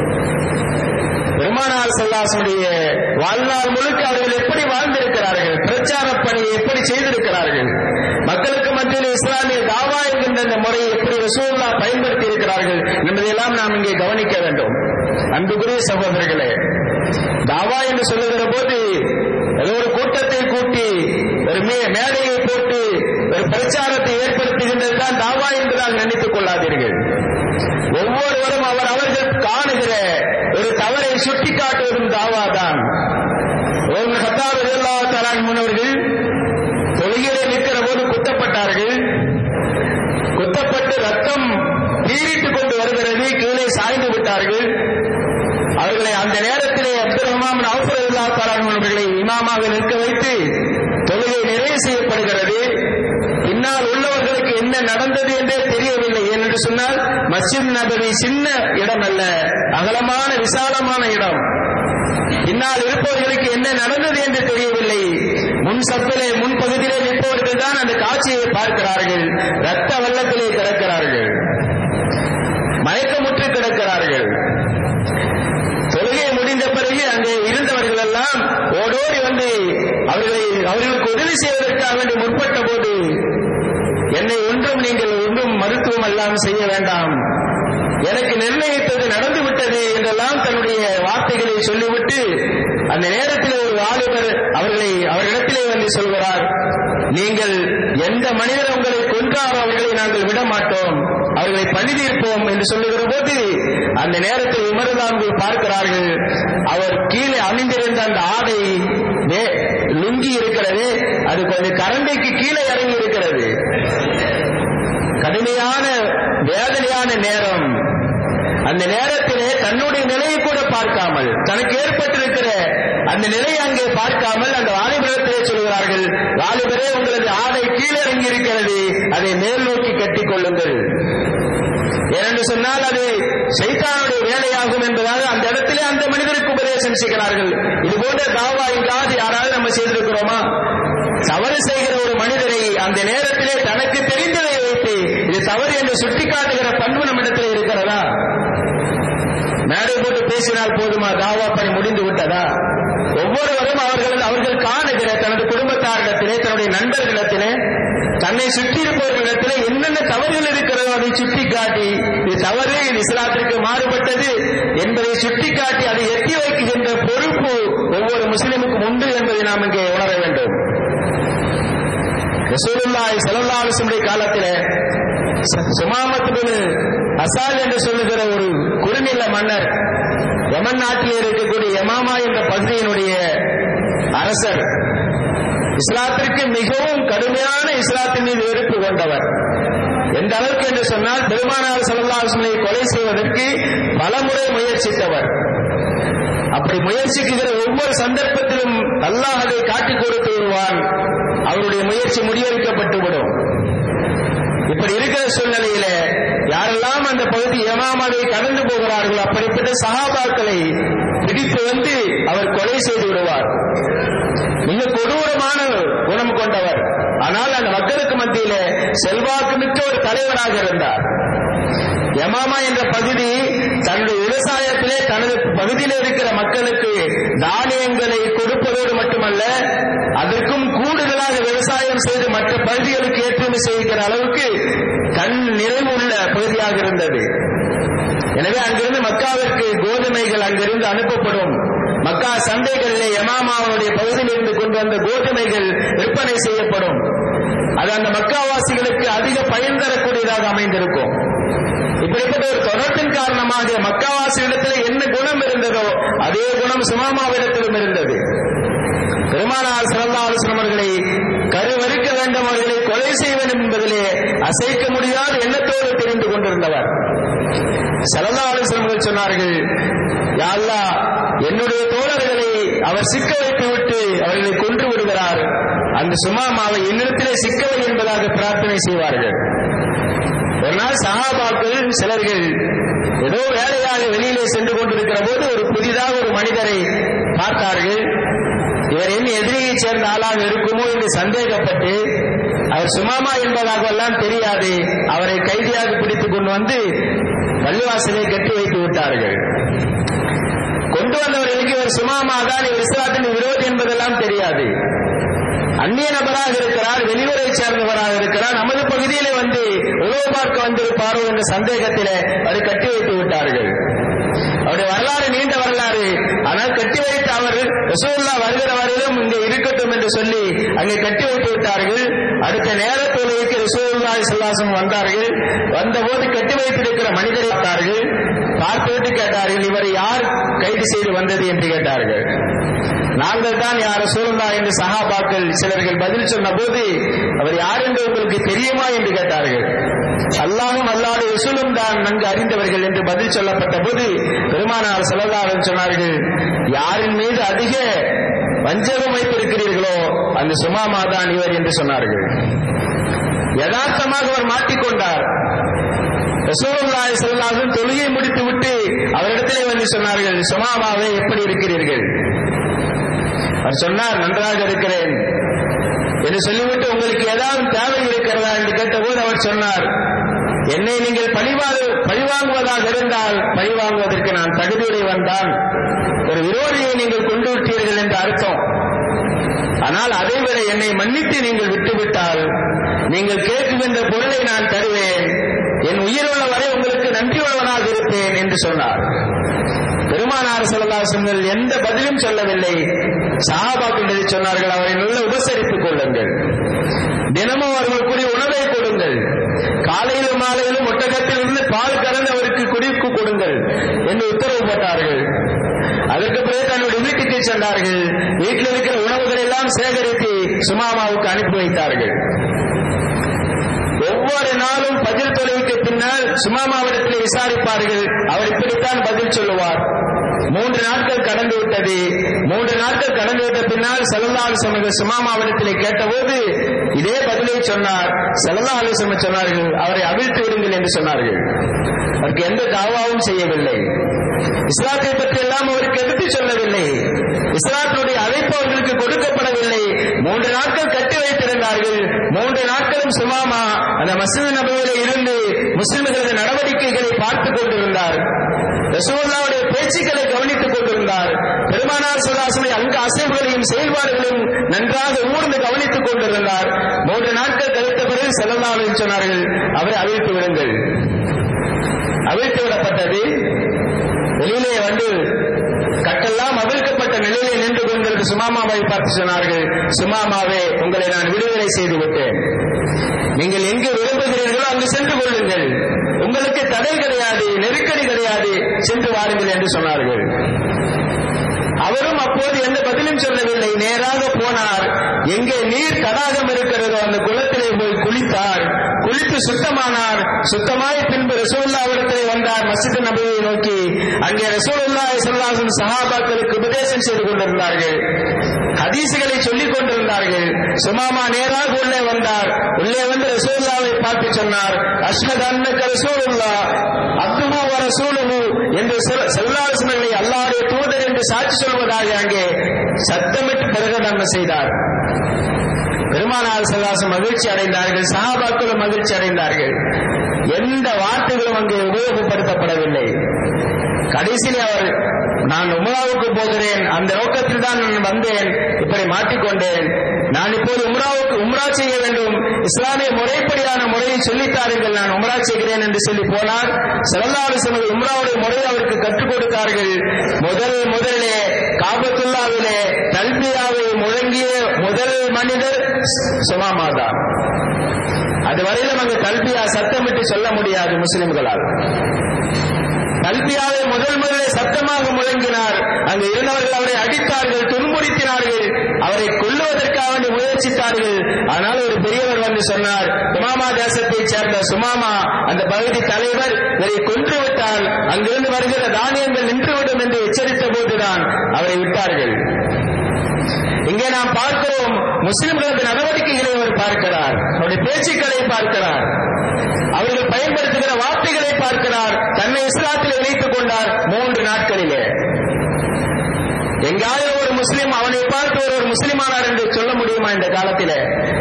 பெருமானார் ஸல்லல்லாஹு அலைஹி வஸல்லம் வாழ்நாள் முழுக்க அவர்கள் எப்படி வாழ்ந்திருக்கிறார்கள், பிரச்சார பணியை எப்படி செய்திருக்கிறார்கள், மக்களுக்கு மத்தியில் இஸ்லாமிய தாவா என்கின்ற இந்த முறையை எப்படி ரசூலுல்லாஹ் பயன்படுத்தி இருக்கிறார்கள் என்பதையெல்லாம் நாம் இங்கே கவனிக்க வேண்டும். அன்புக்குரிய சகோதரர்களே, தாவா என்று சொல்லுகிற போது ஏதோ ஒரு கூட்டத்தை கூட்டி ஒரு மேடையை போட்டு ஒரு பிரச்சாரத்தை ஏற்படுத்துகின்றது தான் தாவா என்றுதான் நினைத்துக் கொள்ளாதீர்கள். ஒவ்வொருவரும் அவர் அவர்கள் காணுகிற ஒரு தவறை சுட்டிக்காட்டுவதும் தாவா தான். கத்தார் ரலியல்லாஹு தஆலா முன்னவர்கள் தொழுகையிலே நிற்கிற போது குத்தப்பட்டார்கள். குத்தப்பட்டு ரத்தம் பீரிட்டுக் கொண்டு வருகிறது, கீழே சாய்ந்து விட்டார்கள். அவர்களை அந்த நேரத்திலே அப்துல் ரஹ்மான் பின் அவ்ஃப் ரலியல்லாஹு தஆலா அவர்களை இமாமாக நிற்க வைத்து தொழுகை நிறைவு செய்யப்படுகிறது. பின்னால் உள்ளவர்களுக்கு என்ன நடந்தது என்றே தெரியவில்லை. என்று சொன்னால் மஸ்ஜித் நபவி சின்ன இடம் அல்ல, அகலமான விசாலமான இடம். பின்னால் இருப்பவர்களுக்கு என்ன நடந்தது என்று தெரியவில்லை. முன் சப்பிலே முன் பகுதியிலே நிற்பவர்கள் தான் அந்த காட்சியை பார்க்கிறார்கள். ரத்த வெள்ளத்திலே கிடக்கிறார்கள், மயக்கமுற்று கிடக்கிறார்கள். தொழுகை முடிந்த பிறகு அங்கே இருந்தவர்கள் எல்லாம் ஓடோடி வந்து அவர்களை அவர்களுக்கு உதவி செய்வதற்காக வேண்டி முற்பட்ட போது, என்னை ஒன்றும் நீங்கள் ஒன்றும் மருத்துவம் எல்லாம் செய்ய வேண்டாம், எனக்கு நிர்ணயித்தது நடந்துவிட்டது என்றெல்லாம் தன்னுடைய வார்த்தைகளை சொல்லிவிட்டு அந்த நேரத்தில் ஒரு வாலிபர் அவர்களை அவரிடத்திலே வந்து சொல்கிறார், நீங்கள் எந்த மனிதர் உங்களை கொன்றாரோ அவர்களை நாங்கள் விட மாட்டோம், அவர்களை பழி தீர்ப்போம் என்று சொல்லுகிற போது அந்த நேரத்தில் உமர்தான்கள் பார்க்கிறார்கள். அவர் கீழே அணிந்திருந்த அந்த ஆடை லுங்கி இருக்கிறது, அது கொஞ்சம் கரண்டைக்கு கீழே இறங்கி இருக்கிறது. கடுமையான வேதனையான நேரம். அந்த நேரத்திலே தன்னுடைய நிலையை கூட பார்க்காமல், தனக்கு ஏற்பட்டிருக்கிற அந்த நிலை அங்கே பார்க்காமல் அந்த வாலிபரிடத்திலே சொல்கிறார்கள், வாலிபரே உங்களது ஆடை கீழிறங்கி இருக்கிறது, அதை மேல் நோக்கி கட்டிக் கொள்ளுங்கள். ஏனென்று சொன்னால் அது சைத்தானுடைய வேலையாகும் என்பதாக அந்த இடத்திலே அந்த மனிதருக்கு உபதேசம் செய்கிறார்கள். இது போன்ற தாவா இல்லாது யாராவது நம்ம செய்திருக்கிறோமா? தவறு செய்கிற ஒரு மனிதரை அந்த நேரத்திலே தனக்கு தெரிந்ததை வைத்து இது தவறு என்று சுட்டிக்காட்டுகிற பண்பு நம்மிடத்தில் இருக்கிறதா? மேடை போட்டு பேசினால் போதுமா? தாவா பணி முடிந்து விட்டதா? ஒவ்வொருவரும் அவர்கள் அவர்கள் காணுகிற தனது குடும்பத்தாரிடத்திலே, தன்னுடைய நண்பர்களிடத்திலே, தன்னை சுற்றி இருப்பவர்களிடத்திலே என்னென்ன தவறுகள் இருக்கிறதோ அதை சுட்டிக்காட்டி இது தவறு, இது இஸ்லாத்திற்கு மாறுபட்டது என்பதை சுட்டிக்காட்டி அதை எட்டி வைக்கின்ற பொறுப்பு ஒவ்வொரு முஸ்லிமுக்கும் உண்டு என்பதை நாம் இங்கே உணர வேண்டும். ரசூலுல்லாஹி ஸல்லல்லாஹு அலைஹி வஸல்லம் காலத்திலே சுமாமத் பின் அசால் என்று சொல்லுகிற ஒரு குறுநில மன்னர், யமன் நாட்டில் இருக்கக்கூடிய யமாமா என்ற பகுதியினுடைய அரசர், இஸ்லாத்திற்கு மிகவும் கடுமையான இஸ்லாத்தின் மீது வெறுப்பு கொண்டவர். எந்த அளவுக்கு என்று சொன்னால் பெருமானார் ஸல்லல்லாஹு அலைஹி வஸல்லம் கொலை செய்வதற்கு பலமுறை முயற்சித்தவர். அப்படி முயற்சிக்கிற ஒவ்வொரு சந்தர்ப்பத்திலும் அல்லாஹ் அதை காட்டிக் கொடுத்து வருவான், அவருடைய முயற்சி முறியடிக்கப்பட்டுவிடும். இப்படி இருக்கிற சூழ்நிலையில யாரெல்லாம் அந்த பகுதி யமாமாவை கடந்து போகிறார்களோ அப்படிப்பட்ட சஹாபாக்களை பிடித்து வந்து அவர் கொலை செய்து விடுவார். மிக கொடூரமான குணம் கொண்டவர். ஆனால் அந்த மக்களுக்கு மத்தியில செல்வாக்கு மிக்க ஒரு தலைவராக இருந்தார். யமாமா என்ற பகுதி தன்னுடைய விவசாயத்திலே தனது பகுதியில் இருக்கிற மக்களுக்கு தானியங்களை கொடுப்பதோடு மட்டுமல்ல, அதற்கும் கூடுதலாக விவசாயம் செய்து மற்ற பகுதிகளுக்கு ஏற்றுமதி செய்கிற அளவுக்கு கண் நிறைவு உள்ள பகுதியாக இருந்தது. எனவே அங்கிருந்து மக்காவிற்கு கோதுமைகள் அங்கிருந்து அனுப்பப்படும். மக்கா சந்தைகளிலே யமாமாவுடைய பகுதியில் இருந்து கொண்டு வந்த கோதுமைகள் விற்பனை செய்யப்படும். அது அந்த மக்காவாசிகளுக்கு அதிக பயன் தரக்கூடியதாக அமைந்திருக்கும். இப்படிப்பட்ட ஒரு தொடர்பின் காரணமாக மக்காவாசிகளிடத்தில் என்ன குணம் இருந்ததோ அதே குணம் சுமாமாவிடத்திலும் இருந்தது. பெருமானார் ஸல்லல்லாஹு அலைஹி வஸல்லம் அவர்களை கருவறுக்க வேண்டும், அவர்களை கொலை செய்ய வேண்டும் என்பதிலே அசைக்க முடியாத எண்ணத்தோடு தெரிந்து கொண்டிருந்தவர். ஸல்லல்லாஹு அலைஹி வஸல்லம் சொன்னார்கள், யா அல்லாஹ், என்னுடைய தோழர்களை அவர் சிக்க வைத்து விட்டு அவர்களை கொன்று விடுகிறார், அந்த சுமாமாவை என்னிடத்திலே சிக்கவை என்பதாக பிரார்த்தனை செய்வார்கள். ஒரு நாள் சஹாபாக்கள் சிலர்கள் ஏதோ வேலையாக வெளியிலே சென்று கொண்டிருக்கிற போது ஒரு புதிதாக ஒரு மனிதரை பார்த்தார்கள். இவர் என்ன எதிரியை சேர்ந்த ஆளாக இருக்குமோ என்று சந்தேகப்பட்டு, அவர் சுமாமா என்பதாக எல்லாம் தெரியாது, அவரை கைதியாக பிடித்துக் கொண்டு வந்து பள்ளிவாசலை கட்டி வைத்து விட்டார்கள். கொண்டு வந்தவர்களுக்கு இவர் சுமாமா தான், இவர் இஸ்லாத்தின் விரோதி என்பதெல்லாம் தெரியாது. அந்நிய நபராக இருக்கிறார், வெளியூரை சேர்ந்தவராக இருக்கிறார், நமது பகுதியிலே வந்து உறவு பார்க்க வந்திருப்பாரோ என்ற சந்தேகத்திலே அதை கட்டி வைத்து விட்டார்கள். அவருடைய வரலாறு நீண்ட வரலாறு. ஆனால் கட்டி வைத்த அவர் ரசூலுல்லாஹ் வருகிற வரையிலும் இங்கே இருக்கட்டும் என்று சொல்லி அங்கே கட்டி வைத்து விட்டார்கள். அடுத்த நேர தொழுகைக்கு ரசூலுல்லாஹி ஸல்லல்லாஹு அலைஹி வஸல்லம் வந்தார்கள். வந்தபோது கட்டி வைத்திருக்கிற மனிதரை பார்த்தார்கள். பார்த்துவிட்டு கேட்டார்கள், இவரை யார் கைது செய்து வந்தது என்று கேட்டார்கள். நாங்கள் தான் யார் ரசூலுல்லாஹ் என்று சஹாபாக்கள் சிலர்கள் பதில் சொன்ன போது, அவர் யார் என்று உங்களுக்கு தெரியுமா என்று கேட்டார்கள். அல்லாஹும் அல்லாஹ்வுடைய ரசூலும் தான் நன்கு அறிந்தவர்கள் என்று பதில் சொல்லப்பட்ட போது பெருமானார் ஸல்லல்லாஹு அலைஹி வஸல்லம் சொன்னார்கள், யாரின் மீது அதிக வஞ்சகம் வைத்திருக்கிறீர்களோ அந்த சுமாமா தான் இவர் என்று சொன்னார்கள். யதார்த்தமாக அவர் மாட்டிக்கொண்டார். ரசூலுல்லாஹி ஸல்லல்லாஹு அலைஹி வஸல்லம் தொழுகை முடித்து விட்டு அவரிடத்திலே வந்து சொன்னார்கள், சுமாமாவே எப்படி இருக்கிறீர்கள்? அவர் சொன்னார், நன்றாக இருக்கிறேன் என்று சொல்லிவிட்டு, உங்களுக்கு ஏதாவது தேவை இருக்கிறதா என்று கேட்டபோது அவர் சொன்னார், என்னை நீங்கள் பழிவாங்கு பழிவாங்குவதாக இருந்தால் பழிவாங்குவதற்கு நான் தகுதியுடையவன் தான். ஒரு விரோதியை நீங்கள் கொண்டு விட்டீர்கள் என்று அர்த்தம். ஆனால் அதைவிட என்னை மன்னித்து நீங்கள் விட்டுவிட்டால் நீங்கள் கேட்கின்ற பொருளை நான் தருவேன், என் உயிருள்ள வரை உங்களுக்கு நன்றியுள்ளவனாக இருப்பேன் என்று சொன்னார். பெருமானார் ஸல்லல்லாஹு அலைஹி வஸல்லம் எந்த பதிலும் சொல்லவில்லை. சஹாபாக்கள் சொன்னார்கள், அவரை நல்ல உபசரித்துக் கொள்ளுங்கள், தினமும் அவர்களுக்குரிய உணவை கொடுங்கள், காலையிலும் மாலையிலும் ஒட்டகத்தில் இருந்து பால் கறந்து அவருக்கு குடிக்கு கொடுங்கள் என்று உத்தரவு போட்டார்கள். அதற்கு பிறகு தன்னுடைய வீட்டுக்கு சென்றார்கள். வீட்டில் இருக்கிற உணவுகளை எல்லாம் சேகரித்து சுமாமாவுக்கு அனுப்பி வைத்தார்கள். ஒவ்வொரு நாளும் பதில் தொலைவுக்கு பின்னால் சுமாமாவிடத்தில் விசாரிப்பார்கள். அவர் இப்படித்தான் பதில் சொல்லுவார். மூன்று நாட்கள் கடந்து விட்டது. மூன்று நாட்கள் கடந்து விட்ட பின்னால் ஸல்லல்லாஹு அலைஹி வஸல்லம் சுமாமாவிடத்திலே கேட்டபோது இதே பதிலை சொன்னார். ஸல்லல்லாஹு அலைஹி வஸல்லம் சொன்னார்கள், அவரை அவிழ்த்து விடுங்கள் என்று சொன்னார்கள். அவருக்கு எந்த தாவாவும் செய்யவில்லை. இஸ்லாத்தை பற்றி எல்லாம் அவருக்கு எடுத்து சொல்லவில்லை. இஸ்லாத்தினுடைய அழைப்பு அவர்களுக்கு கொடுக்கப்படவில்லை. மூன்று நாட்கள் கட்டி வைத்திருந்தார்கள். மூன்று நாட்களும் சுமாமா அந்த மஸ்ஜித் நபவியிலே இருந்து முஸ்லிம்களது நடவடிக்கைகளை பார்த்துக் கொண்டிருந்தார். ரசூலுல்லாஹ்வுடைய பேச்சுக்களை கவனித்துக் கொண்டிருந்தார். பெருமானார் ஸல்லல்லாஹு அலைஹி வஸல்லம் அங்கு அசைவுகளையும் செயல்பாடுகளையும் நன்றாக ஊர்ந்து கவனித்துக் கொண்டிருந்தார். மூன்று நாட்கள் கழித்த பிறகு ஸல்லல்லாஹு அலைஹி வஸல்லம் சொன்னார்கள், அவரை அவிழ்த்து விடுங்கள். அவிழ்த்து விடப்பட்டது. வெளியிலே வந்து கட்டெல்லாம் அவிழ்க்கப்பட்ட நிலையிலே நின்று கொண்டிருந்த சுமாமாவை பார்த்து சொன்னார்கள், சுமாமாவே, உங்களை நான் விடுதலை செய்து விட்டேன். நீங்கள் எங்கு விரும்புகிறீர்களோ அங்கு சென்று கொள்ளுங்கள். உங்களுக்கு தடை கிடையாது, நெருக்கடி கிடையாது, சென்று வாருங்கள் என்று சொன்னார்கள். அவரும் அப்போது எந்த பதிலும் சொல்லவில்லை. நேராக போனார். எங்கே நீர் தடாகம் இருக்கிறதோ அந்த குளத்திலே போய் குளித்தார். குளித்து சுத்தமானார். சுத்தமாய் பின்பு ரசூலுல்லாஹ்விடத்திலே வந்தார். மஸ்ஜித் நபவியை நோக்கி அங்கே ரசூலுல்லாஹி ஸல்லல்லாஹு அலைஹி வஸல்லம் சஹாபாக்களுக்கு உபதேசம் செய்து கொண்டிருந்தார்கள். ஹதீசுகளை சொல்லிக் கொண்டிருந்தார்கள். சுமாமா நேராக உள்ளே வந்தார். உள்ளே வந்து ரசூலுல்லாஹ்வை பார்த்து சொன்னார், அஷ்ஹது அன்னக ரசூலுல்லாஹ் அப்துஹு வ ரசூலுஹு என்று ஸல்லல்லாஹு அலைஹி வஸல்லம் அல்லாஹ்வுடைய தூதர் என்று சாட்சி சொல்வதாக அங்கே சத்தமிட்டு பிரகடனம் செய்தார். பெருமானார் ஸல்லல்லாஹு அலைஹி வஸல்லம் மகிழ்ச்சி அடைந்தார்கள். சஹாபாக்களும் மகிழ்ச்சி அடைந்தார்கள். எந்த வார்த்தைகளும் அங்கே உபயோகப்படுத்தப்படவில்லை. கடைசியில் அவர், நான் உம்ராவுக்கு போகிறேன், அந்த நோக்கத்தில் தான் நான் வந்தேன், இப்படி மாட்டிக்கொண்டேன், நான் இப்போது உம்ராவுக்கு உம்ரா செய்ய வேண்டும், இஸ்லாமிய முறைப்படியான முறையை சொல்லித்தாருங்கள், நான் உம்ரா செய்கிறேன் என்று சொல்லி போனார். ஸல்லல்லாஹு அலைஹி வஸல்லம் உம்ராவுடைய முறையை அவருக்கு கற்றுக் கொடுத்தார்கள். முதல் முதலே காபத்துல்லாவிலே தல்பியாவை முழங்கிய முதல் மனிதர் சுமாமா தான். அதுவரையிலும் அங்கு தல்பியா சத்தமிட்டு சொல்ல முடியாது முஸ்லிம்களால். தல்பியாவை முதல் முதலே சத்தமாக முழங்கினார். அங்கு இருந்தவர்கள் அவரை அடித்தார்கள், துன்புறுத்தினார்கள், அவரை கொல்லுவதற்காக முயற்சித்தார்கள். ஆனால் ஒரு பெரியவர் வந்து சொன்னார், சுமாமா தேசத்தைச் சேர்ந்த சுமாமா அந்த பகுதி தலைவர் இவரை கொன்று விட்டால் அங்கிருந்து வருகிற தானியங்கள் நின்றுவிடும் என்று எச்சரித்த போதுதான் அவரை விட்டார்கள். இங்கே நாம் பார்க்கிறோம், முஸ்லிம்களது நடவடிக்கைகளை அவர் பார்க்கிறார், அவருடைய பேச்சுக்களை பார்க்கிறார், அவர்கள் பயன்படுத்துகிற வார்த்தைகளை பார்க்கிறார். தன்னை இஸ்லாத்தில் இணைத்துக் கொண்டார். மூன்று நாட்களிலே எங்காவது ஒரு முஸ்லிம் அவனை பார்த்து ஒரு முஸ்லிமானார் என்று சொல்ல முடியுமா? இந்த காலத்திலே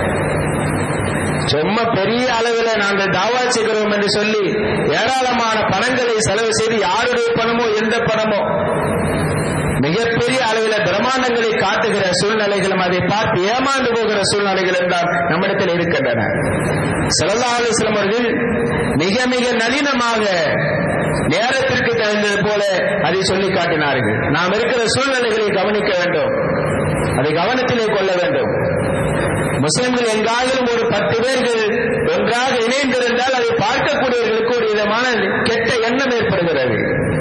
சும்மா பெரிய அளவில் நாங்கள் தாவா செய்கிறோம் என்று சொல்லி ஏராளமான பணங்களை செலவு செய்து, யாருடைய பணமோ எந்த பணமோ மிகப்பெரிய அளவில் பிரம்மாண்டங்களை காட்டுகிற சூழ்நிலைகளும் அதை பார்த்து ஏமாந்து போகிற சூழ்நிலைகள் என்றால் நம்மிடத்தில் இருக்கின்றன. ஸல்லல்லாஹு அலைஹி வஸல்லம் அவர்கள் மிக மிக நளினமாக நேரத்திற்கு தகுந்தது போல அதை சொல்லி காட்டினார்கள். நாம் இருக்கிற சூழ்நிலைகளை கவனிக்க வேண்டும், அதை கவனத்திலே கொள்ள வேண்டும். முஸ்லிம்கள் எங்காயிலும் ஒரு பத்து பேர்கள் ஒன்றாக இணைந்திருந்தால் அதை பார்க்கக்கூடியவர்களுக்கு ஒரு விதமான கெட்ட எண்ணம் ஏற்படுகிறது.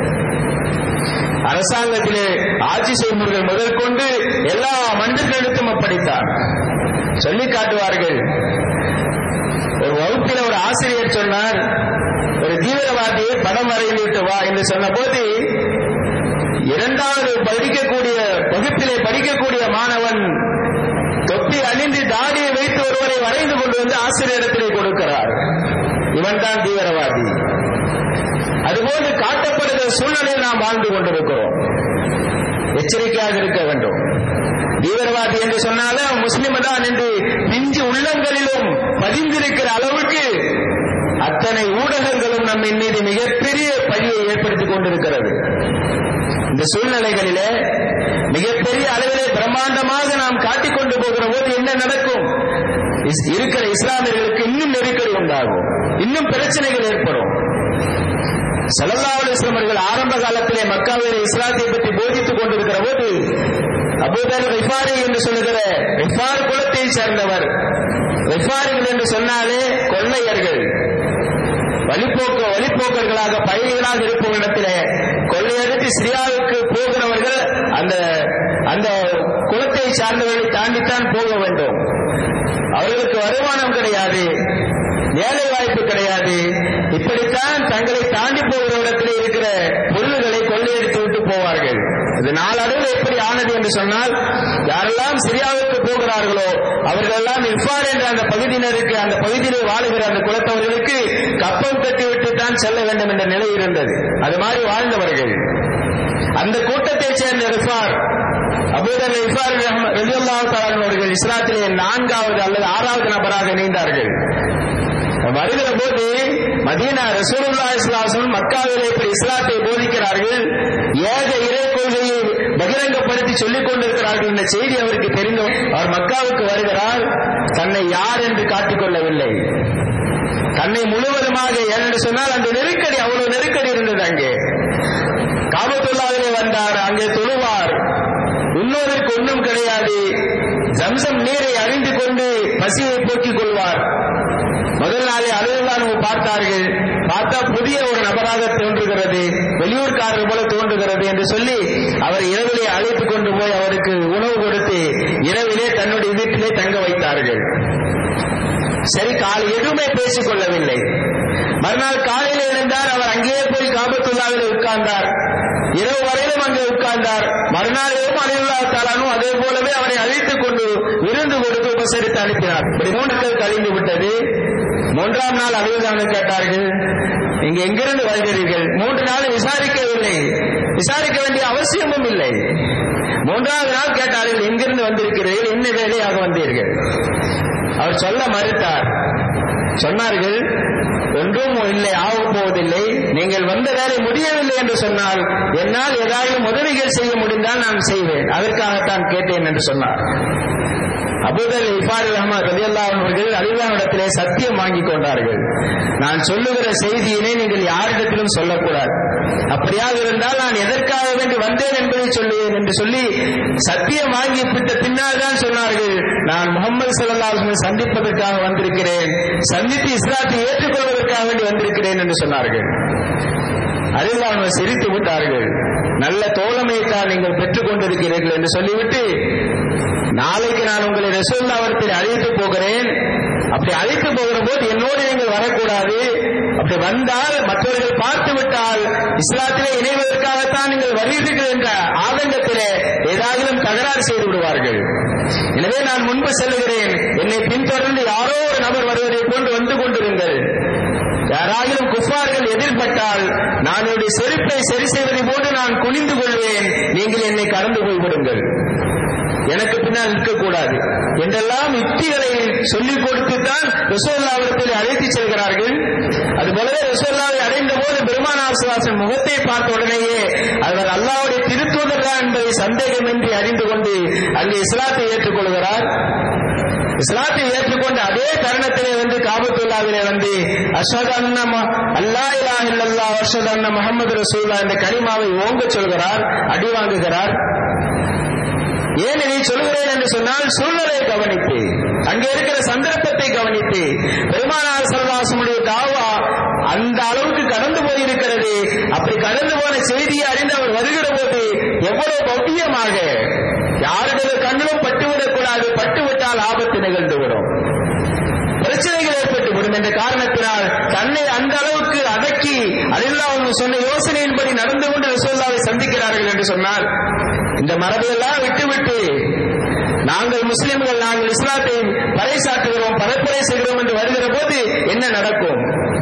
அரசாங்கத்திலே ஆட்சி செய்பவர்கள் முதல் கொண்டு எல்லா மனிதர்களுக்கும் அப்படித்தான் சொல்லி காட்டுவார்கள். ஒரு வகுப்பில் ஒரு ஆசிரியர் சொன்னார், ஒரு தீவிரவாதியை படம் வரைந்து விட்டு வா என்று சொன்ன போது இரண்டாவது படிக்கக்கூடிய வகுப்பிலே படிக்கக்கூடிய மாணவன் தொப்பி அணிந்து தாடியை வைத்து ஒருவரை வரைந்து கொண்டு வந்து ஆசிரியரிடத்திலே கொடுக்கிறார். இவன் தான் தீவிரவாதி. அதுபோன்று காட்டப்படுகிற சூழ்நிலையில் நாம் வாழ்ந்து கொண்டிருக்கிறோம். எச்சரிக்கையாக இருக்க வேண்டும். தீவிரவாதி என்று சொன்னாலும் முஸ்லிம் தான் என்று பிஞ்சு உள்ளங்களிலும் பதிந்திருக்கிற அளவுக்கு அத்தனை ஊடகங்களும் நம்மின் மீது மிகப்பெரிய பழியை ஏற்படுத்திக் கொண்டிருக்கிறது. இந்த சூழ்நிலைகளிலே மிகப்பெரிய அளவிலே பிரம்மாண்டமாக நாம் காட்டிக்கொண்டு போகிற போது என்ன நடக்கும்? இருக்கிற இஸ்லாமியர்களுக்கு இன்னும் நெருக்கடி உண்டாகும், இன்னும் பிரச்சனைகள் ஏற்படும். ஸல்லல்லாஹு அலைஹி வஸல்லம் அவர்கள் ஆரம்ப காலத்திலே மக்காவிலே இஸ்லாத்தை பற்றி போதித்துக் கொண்டிருக்கிற போது அபூதர் ரிஃபாரி என்று சொல்லுகிற ரிஃபார் குலத்தை சேர்ந்தவர். ரிஃபாரிகள் என்று சொன்னாலே கொள்ளையர்கள், வழிபோக்கு வழிபோக்கர்களாக பயணிகளாக இருக்கும் இடத்திலே கொள்ளையடித்து சிரியாவுக்கு போகிறவர்கள் அந்த அந்த குலத்தை சார்ந்தவர்களை தாண்டித்தான் போக வேண்டும். அவர்களுக்கு வருமானம் கிடையாது, வேலை வாய்ப்பு கிடையாது. இப்படித்தான் தங்களை தாண்டி போகிற இடத்திலே இருக்கிற பொருள்களை கொள்ளையடித்து விட்டு போவார்கள். இது நாளடைவில் எப்படி ஆனது என்று சொன்னால், யாரெல்லாம் சிரியாவுக்கு போகிறார்களோ அவர்களெல்லாம் இஃபார் என்ற அந்த பகுதியினருக்கு, அந்த பகுதியில் வாழுகிற அந்த குலத்தவர்களுக்கு கப்பம் கட்டிவிட்டு தான் செல்ல வேண்டும் என்ற நிலை இருந்தது. அது மாதிரி வாழ்ந்தவர்கள். அந்த கூட்டத்தைச் சேர்ந்த இஃபார், அபூதர் இஃபார் ரலியல்லாஹு தஆலா அவர்கள் இஸ்லாத்திலே நான்காவது அல்லது ஆறாவது நபராக இணைந்தார்கள். வருகிற போது மதீனா ரசூலுல்லாஹி ஸல்லல்லாஹு அலைஹி வஸல்லம் மக்காவிலே இப்படி இஸ்லாத்தை போதிக்கிறார்கள், ஏக இறை கொள்கையை பகிரங்கப்படுத்தி சொல்லிக் கொண்டிருக்கிறார்கள் என்ற செய்தி அவருக்கு தெரிந்தும் அவர் மக்காவுக்கு வருகிறார். தன்னை யார் என்று காட்டிக்கொள்ளவில்லை. தன்னை முழுவதுமாக, ஏனென்று சொன்னால் அந்த நெருக்கடி, அவ்வளவு நெருக்கடி இருந்தது. அங்கே காபத்துல்லாஹிலே வந்தார், அங்கே தொழுவார், உண்ணோதற்கு ஒன்றும் கிடையாது. ஜம்சம் நீரை அறிந்து கொண்டு பசியை போக்கிக் கொள்வார். முதல் நாளே அலுவலானு பார்த்தார்கள். பார்த்தா புதிய ஒரு நபராக தோன்றுகிறது, வெளியூர்காரர் போல தோன்றுகிறது என்று சொல்லி அவர் இரவிலே அழைத்துக் கொண்டு போய் அவருக்கு உணவு கொடுத்து இரவிலே தன்னுடைய வீட்டிலே தங்க வைத்தார்கள். சரி, காலை எதுவுமே பேசிக் கொள்ளவில்லை. மறுநாள் காலையில் எழுந்தார். அவர் அங்கேயே போய் காபத்துல்லாஹிலே உட்கார்ந்தார். இரவு வரையிலும் அங்கே உட்கார்ந்தார். மறுநாள் இரவும் அலிவுல்லாஹு தஆலாவும் அதே போலவே அவரை அழைத்துக் கொண்டு விருந்து கொடுத்து உபசரித்து அனுப்பினார். இப்படி மூன்று நாள் கழிந்து விட்டது. மூன்றாம் நாள் அலிவுல்லாஹு கேட்டார்கள், நீங்க எங்கிருந்து வருகிறீர்கள்? மூன்று நாள் விசாரிக்கவில்லை, விசாரிக்க வேண்டிய அவசியமும் இல்லை. மூன்றாவது நாள் கேட்டார்கள், எங்கிருந்து வந்திருக்கிறீர்கள், என்ன வேலையாக வந்தீர்கள்? அவர் சொல்ல மறுத்தார். சொன்னார்கள், ஒன்றும் இல்லை, ஆகப் போவதில்லை. நீங்கள் வந்த வேலை முடியவில்லை என்று சொன்னால் என்னால் ஏதாவது உதவிகள் செய்ய முடிந்தால் நான் செய்வேன், அதற்காகத்தான் கேட்டேன் என்று சொன்னார். அபூதர் இஃபார் ரலியல்லாஹு அவர்கள் அலிவானிடத்திலே சத்தியம் வாங்கிக் கொண்டார்கள். நான் சொல்லுகிற செய்தியினை நீங்கள் யாரிடத்திலும் சொல்லக்கூடாது, அப்படியாக இருந்தால் நான் எதற்காக வேண்டி வந்தேன் என்பதை சொல்லுவேன் என்று சொல்லி சத்தியம் வாங்கி விட்ட பின்னால் தான் சொன்னார்கள், நான் முஹம்மது ஸல்லல்லாஹு அலைஹி வஸல்லம் சந்திப்பதற்காக வந்திருக்கிறேன், சந்தித்து இஸ்லாத்தை ஏற்றுக்கொள்வதற்காக வேண்டி வந்திருக்கிறேன் என்று சொன்னார்கள். அலிவான் சிரித்து விட்டார்கள். நல்ல தோழமையைத்தான் நீங்கள் பெற்றுக் கொண்டிருக்கிறீர்கள் என்று சொல்லிவிட்டு, நாளைக்கு நான் உங்களை ரசூலுல்லாஹ்விடத்தில் அழைத்து போகிறேன், அப்படி அழைத்து போகிற போது என்னோடு நீங்கள் வரக்கூடாது, அப்படி வந்தால் மற்றவர்கள் பார்த்து விட்டால் இஸ்லாத்திலே இணைவதற்காகத்தான் நீங்கள் வருகிறீர்கள் என்ற ஆதங்கத்திலே ஏதாவது தகராறு செய்து விடுவார்கள். எனவே நான் முன்பு செல்லுகிறேன், என்னை பின்தொடர்ந்து யாரோ ஒரு நபர் வருவதை போன்று வந்து கொண்டிருங்கள். யாராகிலும் குஃபார்கள் எதிர்பட்டால் நான் என்னுடைய செருப்பை சரி செய்வதை போன்று நான் குனிந்து கொள்வேன், நீங்கள் என்னை கடந்து போய்விடுங்கள், எனக்கு பின்னால் நிற்கக்கூடாது என்றெல்லாம் யுக்திகளை சொல்லிக் கொடுத்துத்தான் ரசூலுல்லாஹ்விடத்தில் அழைத்து செல்கிறார்கள். அதுபோலவே ரசூலுல்லாஹை அடைந்த போது பெருமானார் ஸல்லல்லாஹு அலைஹி வஸல்லம் முகத்தை பார்த்த உடனேயே அவர் அல்லாஹ்வுடைய திருத்தூதர் தான் என்பதை சந்தேகமின்றி அறிந்து கொண்டு அங்கே இஸ்லாத்தை ஏற்றுக்கொள்கிறார். இஸ்லாத்தை ஏற்றுக்கொண்ட அதே தருணத்திலே வந்து காபத்துல்லாஹிலே வந்து அஷ்ஹது அன்ன அல்லா இலாஹ இல்லல்லாஹ் வ அஷ்ஹது அன்ன முஹம்மது ரசூலுல்லாஹ் என்ற கலிமாவை ஓங்க சொல்கிறார், அடி வாங்குகிறார். ஏன் இதை சொல்கிறேன் என்று சொன்னால், சூழ்நிலை கவனித்து, அங்கே இருக்கிற சந்தர்ப்பத்தை கவனித்து, பெருமானார் ஸல்லல்லாஹு அலைஹி வஸல்லம் தாவா அந்த அளவுக்கு கடந்து போயிருக்கிறது. அப்படி கடந்து போன செய்தியை அறிந்து அவர் வருகிற போது எவ்வளவு பௌத்தியமாக, யாருடைய கண்ணிலும் பட்டுவிடக்கூடாது, பட்டுவிட்டால் ஆபத்து நிகழ்ந்துவிடும், பிரச்சனைகள் ஏற்பட்டுவிடும் என்ற காரணத்தினால் தன்னை அந்த அளவுக்கு அடக்கி அல்லாஹ் சொன்ன யோசனையின்படி நடந்து கொண்டு ரசூலுல்லாஹை சந்திக்கிறார்கள் என்று சொன்னால், இந்த மரபையெல்லாம் விட்டுவிட்டு நாங்கள் முஸ்லிம்கள், நாங்கள் இஸ்லாத்தை பறைசாற்றுகிறோம், பரப்புரை செய்கிறோம் என்று வருகிற போது என்ன நடக்கும்?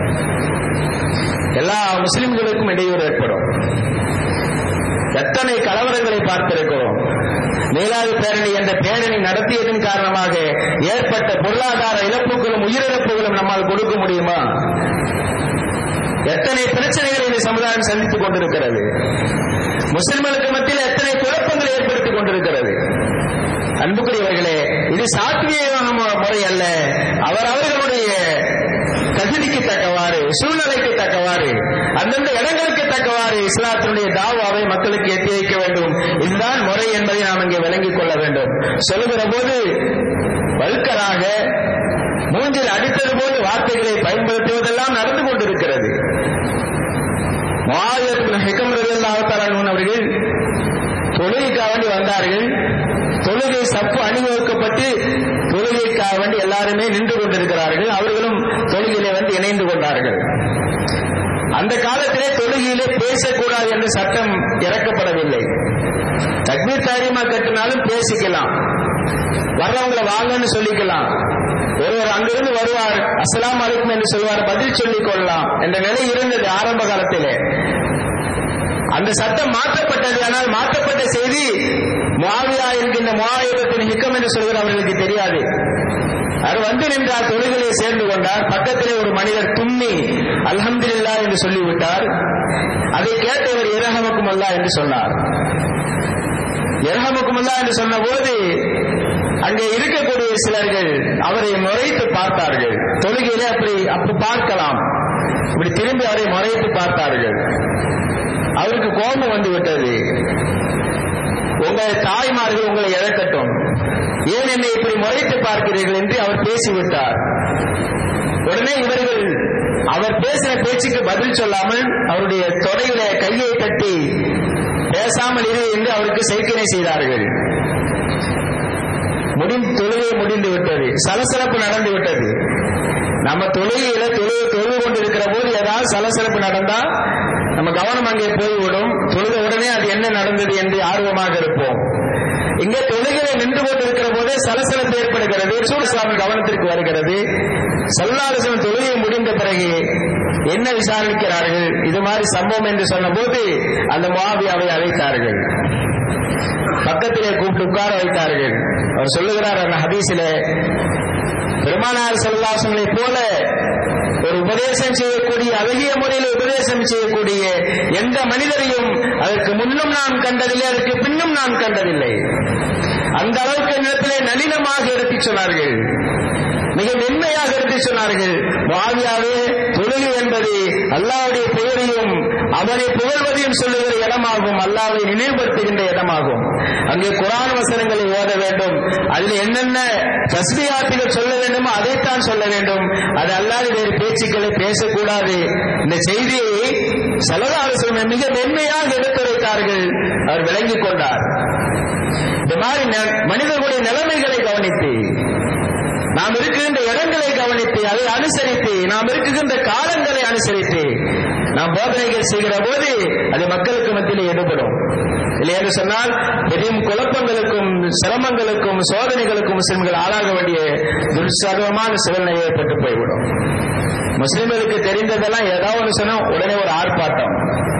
எல்லா முஸ்லிம்களுக்கும் இடையூறு ஏற்படும். எத்தனை கலவரங்களை பார்த்திருக்கிறோம். மேலாது பேரணி என்ற பேரணி நடத்தியதன் காரணமாக ஏற்பட்ட பொருளாதார இழப்புகளும் உயிரிழப்புகளும் நம்மால் கொடுக்க முடியுமா? எத்தனை பிரச்சனைகளை இந்த சமுதாயம் சந்தித்துக் கொண்டிருக்கிறது. முஸ்லிம்களுக்கு மத்தியில் எத்தனை குழப்பங்களை ஏற்படுத்திக் கொண்டிருக்கிறது. அன்புக்குரியவர்களே, இது சாத்வீகமான முறை அல்ல. அவர் அவர்களுடைய தகுதிக்கு தக்கவாறு, சூழ்நிலைக்கு தக்கவாறு, அந்தந்த இடங்களுக்கு தக்கவாறு இஸ்லாத்தினுடைய தாவாவை மக்களுக்கு எத்தி வைக்க வேண்டும். இதுதான் முறை என்பதை நாம் இங்கே விளங்கிக் கொள்ள வேண்டும். சொல்லுகிற போது வல்கராக மூஞ்சில் அடித்தது போது வார்த்தைகளை பயன்படுத்துவதெல்லாம் நடந்து கொண்டிருக்கிறது. முஆவியா இப்னு ஹிகம் ரலியல்லாஹு தஆலா அவர்கள் தொழுகைக்காக வேண்டி வந்தார்கள். தொழுகை சப்பு அணிவகுக்கப்பட்டு தொழுகைக்காக வேண்டி எல்லாருமே நின்று கொண்டிருக்கிறார்கள். அவர்களும் தொழுகையிலே வந்து இணைந்து கொண்டார்கள். அந்த காலத்திலே தொழுகையிலே பேசக்கூடாது என்ற சட்டம் இறக்கப்படவில்லை. தக்பீர் தாரீமா கட்டினாலும் பேசிக்கலாம், வர்றவங்களை வாங்கன்னு சொல்லிக்கலாம். ஒருவர் அங்கிருந்து வருவார், அஸ்ஸலாமு அலைக்கும் என்று சொல்வார், பதில் சொல்லிக் கொள்ளலாம் என்ற நிலை இருந்தது ஆரம்ப காலத்திலே. அந்த சட்டம் மாற்றப்பட்டது. ஆனால் மாற்றப்பட்ட செய்தி முஆவியா என்கின்ற முஆவியத்தின் ஹிக்கம் என்று சொல்கிற அவர்களுக்கு தெரியாது. அவர் வந்து நின்றார், தொழுகையை சேர்ந்து கொண்டார். பக்கத்திலே ஒரு மனிதர் தும்மி அல்ஹம்துலில்லாஹ் என்று சொல்லிவிட்டார். அதை கேட்டவர் இரஹமக்குமுல்லாஹ் என்று சொன்னார். இரஹமக்குமுல்லாஹ் என்று சொன்ன போது அங்கே இருக்கக்கூடிய சிலர்கள் அவரை முறைத்து பார்த்தார்கள். தொழுகையிலே அப்படி அப்படி பார்க்கலாம், இப்படி திரும்பி அவரை முறைத்து பார்த்தார்கள். அவருக்கு கோபம் வந்து விட்டது. உங்கள் தாய்மார்கள் உங்களை இழக்கட்டும், ஏன் என்னை இப்படி முறைத்து பார்க்கிறீர்கள் என்று அவர் பேசிவிட்டார். உடனே இவர்கள் அவர் பேசின பேச்சுக்கு பதில் சொல்லாமல் அவருடைய தொடையில கையை கட்டி பேசாமல் இரு என்று அவருக்கு சைக்கினை செய்தார்கள். முடிந்து தொழுகை முடிந்து விட்டது, சலசலப்பு நடந்து விட்டது. நம்ம தொழுகையில தொழுகை தொழுது கொண்டிருக்கிற போது ஏதாவது சலசலப்பு நடந்தா நம்ம கவனம் அங்கே போய்விடும். தொழுத உடனே அது என்ன நடந்தது என்று ஆர்வமாக இருப்போம். இங்கே தொழுகையை நின்று கொண்டிருக்கிற போதே சலசலப்பு ஏற்படுகிறது. ரசூலுல்லாஹி கவனத்திற்கு வருகிறது. ஸல்லல்லாஹு அலைஹி வஸல்லம் தொழுகை முடிந்த பிறகு என்ன விசாரிக்கிறார்கள், இது மாதிரி சம்பவம் என்று சொன்ன போது அந்த முஆவியாவை அழைத்தார்கள், பக்கத்திலே கூப்பிட்டு உட்கார வைத்தார்கள். அவர் சொல்லுகிறார் அந்த ஹதீஸிலே, பெருமானார் ஸல்லல்லாஹு அலைஹி வஸல்லம் போல ஒரு உபதேசம் செய்யக்கூடிய, அழகிய முறையில் உபதேசம் செய்யக்கூடிய எந்த மனிதரையும் அதற்கு முன்னும் நான் கண்டதில்லை, அதற்கு பின்னும் நான் கண்டதில்லை. அந்த அளவுக்கு நேரத்திலே நளினமாக எடுத்து சொன்னார்கள், மிக மென்மையாக எடுத்து சொன்னார்கள். முஆவியாவே, தொழுகை என்பது அல்லாஹ்வுடைய பெயரையும் அவரை புகழ்வதையும் சொல்லுகிற இடமாகும், அல்லாஹ்வை நினைவுபடுத்துகின்ற இடமாகும். அங்கே குர்ஆன் வசனங்களை ஓத வேண்டும், அதில் என்னென்ன தஸ்பீஹாத்துகள் சொல்ல வேண்டுமோ அதைத்தான் சொல்ல வேண்டும். அது அல்லாத வேறு பேச்சுக்களை பேசக்கூடாது. இந்த செய்தியை ஸல்லல்லாஹு அலைஹி வஸல்லம் மிக மென்மையாக எடுத்துரைத்தார்கள். அவர் விளங்கிக் கொண்டார். இந்த மாதிரி மனிதர்களுடைய நிலைமைகளை கவனித்து, நாம் இருக்கின்ற இடங்களை கவனித்து, அதை அனுசரித்து, நாம் இருக்குகின்ற காலங்களை அனுசரித்து நாம் போதனைகள் செய்கிற போது அது மக்களுக்கு மத்தியில் ஈடுபடும். இல்லை என்று சொன்னால் பெரும் குழப்பங்களுக்கும் சிரமங்களுக்கும் சோதனைகளுக்கும் முஸ்லிம்கள் ஆளாக வேண்டிய துர்சகமான சூழ்நிலை ஏற்பட்டு போய்விடும். முஸ்லிம்களுக்கு தெரிந்ததெல்லாம் ஏதாவது ஒன்று சொன்னா உடனே ஒரு ஆர்ப்பாட்டம்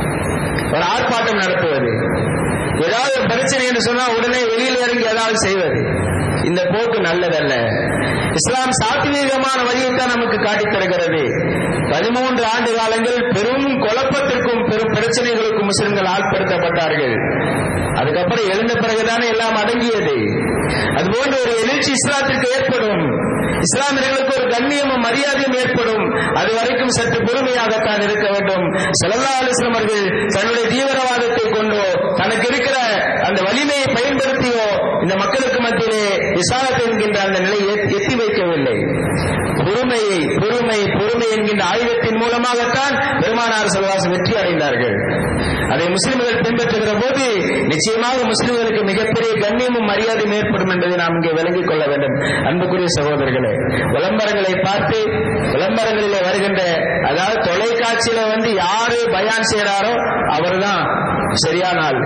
ஒரு ஆர்ப்பாட்டம் நடத்துவது, ஏதாவது பிரச்சனை என்று சொன்னா உடனே வெளியில் இறங்கி ஏதாவது செய்வது. இந்த போக்கு நல்லதல்ல. இஸ்லாம் சாத்வீகமான வழியைத்தான் நமக்கு காட்டித் தருகிறது. பதிமூன்று ஆண்டு காலங்கள் பெரும் குழப்பத்திற்கும் பெரும் பிரச்சனைகளுக்கும் முஸ்லிம்கள் ஆட்படுத்தப்பட்டார்கள். அதுக்கப்புறம் எழுந்த பிறகுதானே எல்லாம் அடங்கியது. அதுபோன்ற ஒரு எழுச்சி இஸ்லாத்திற்கு ஏற்படும். இஸ்லாமியர்களுக்கு ஒரு கண்ணியமும் மரியாதையும் ஏற்படும். அது வரைக்கும் சற்று பொறுமையாகத்தான் இருக்க வேண்டும். ஸல்லல்லாஹு அலைஹி வஸல்லம் அவர்கள் தன்னுடைய தீவிரவாதத்தை கொண்டோ தனக்கு இருக்கிற அந்த வலிமையை பயன்படுத்தியோ இந்த மக்களுக்கு மத்தியிலே இஸ்லாத்தை என்கின்ற அந்த நிலையை எத்தி வைக்கவில்லை. பொறுமையை பொறுமை பொறுமை என்கின்ற ஆயுதத்தின் மூலமாகத்தான் பெருமானார் ஸல்லல்லாஹு அலைஹி வஸல்லம் வெற்றி அடைந்தார்கள். அதை முஸ்லிம்கள் பின்பற்றுகிற போது நிச்சயமாக முஸ்லிம்களுக்கு மிகப்பெரிய கண்ணியமும் மரியாதையும் ஏற்படும் என்பதை நாம் இங்கே விளங்கிக் கொள்ள வேண்டும். அன்புக்குரிய சகோதரர்களே, விளம்பரங்களை பார்த்து விளம்பரங்களிலே வருகின்ற, அதாவது தொலைக்காட்சியில வந்து யாரு பயான் செய்யறாரோ அவர்தான் சரியான ஆள்.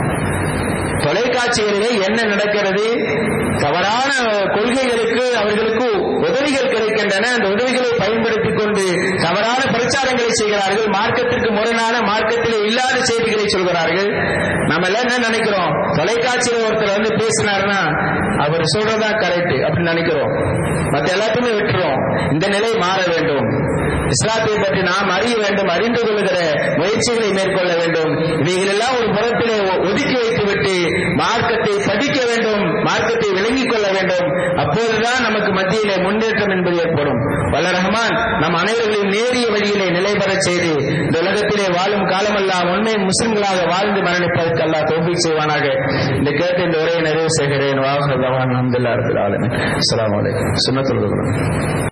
தொலைக்காட்சிகளிலே என்ன நடக்கிறது, தவறான கொள்கைகளுக்கு அவர்களுக்கு உதவிகள் கிடைக்கின்றன. அந்த உதவிகளை பயன்படுத்திக் கொண்டு தவறான பிரச்சாரங்களை செய்கிறார்கள். மார்க்கத்திற்கு முரணான, மார்க்கத்திலே இல்லாத செய்திகளை சொல்கிறார்கள். நம்ம எல்லாம் என்ன நினைக்கிறோம், தொலைக்காட்சியில் ஒருத்தர் வந்து பேசினார்னா அவர் சொல்றதா கரெக்ட் அப்படின்னு நினைக்கிறோம். மற்ற எல்லாத்தையுமே விட்டுறோம். இந்த நிலை மாற வேண்டும். இஸ்லாத்தை பற்றி நாம் அறிய வேண்டும், அறிந்து கொள்கிற முயற்சிகளை மேற்கொள்ள வேண்டும். இவைகள் எல்லாம் ஒரு புறத்திலே ஒதுக்கி வைத்துவிட்டு மார்க்கத்தை படிக்க வேண்டும், மார்க்கத்தை விளங்கிக் கொள்ள வேண்டும். அப்போதுதான் நமக்கு மத்தியிலே முன்னேற்றம் என்பது ஏற்படும். வல்ல ரஹ்மான் நம் அனைவர்களையும் நேரிய வழியிலே நிலைபெறச் செய்து இந்த உலகத்திலே வாழும் காலமெல்லாம் உண்மை முஸ்லிம்களாக வாழ்ந்து மரணிப்பதற்கு அல்லாஹ் தௌஃபீக் செய்வானாக. இந்த கேட்டு இந்த உரையை நிறைவு செய்கிறேன். வாஹ் அல்ஹம்துலில்லாஹி ரப்பில் ஆலமீன். அஸ்ஸலாமு அலைக்கும். சுன்னத்துல்